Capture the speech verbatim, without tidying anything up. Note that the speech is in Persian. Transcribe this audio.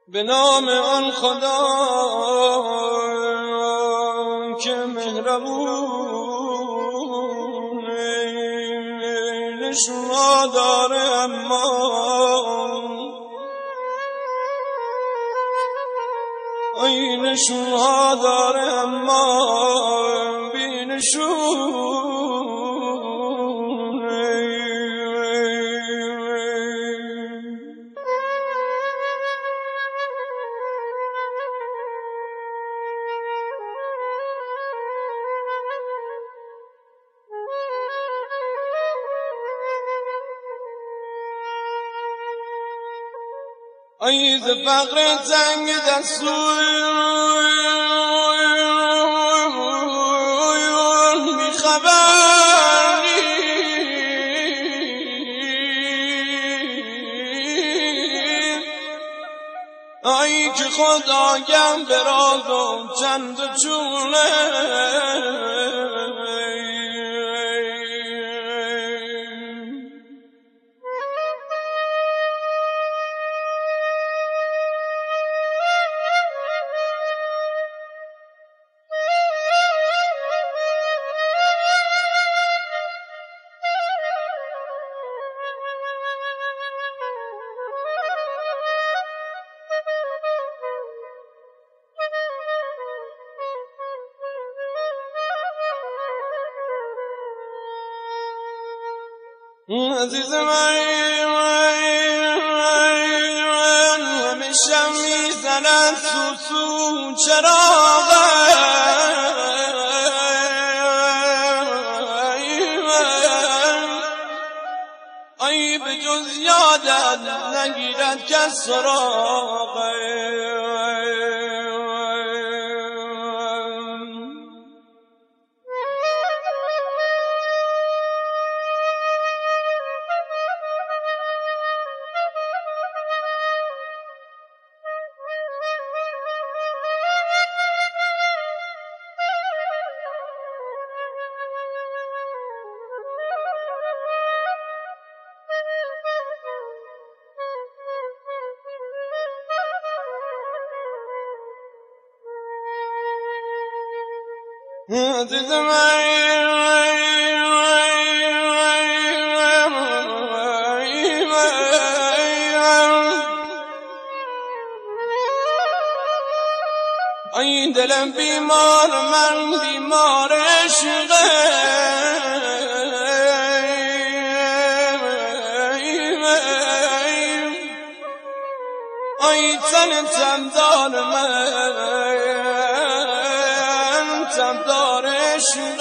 به نام آن خدا که مهربون نشونها داره اما ای نشونها داره اما بی نشون ای ز فقر تنگ دستور بی خبر ای که خود آگم به راز و چند و چونه عزیز من همیشه میزند سوسو چراغ ای به جز یادت نگیرد کس سراغ عزیز من ای دلم بیمار من بیمار عشقه ای تن تمدار من تمدار عشقه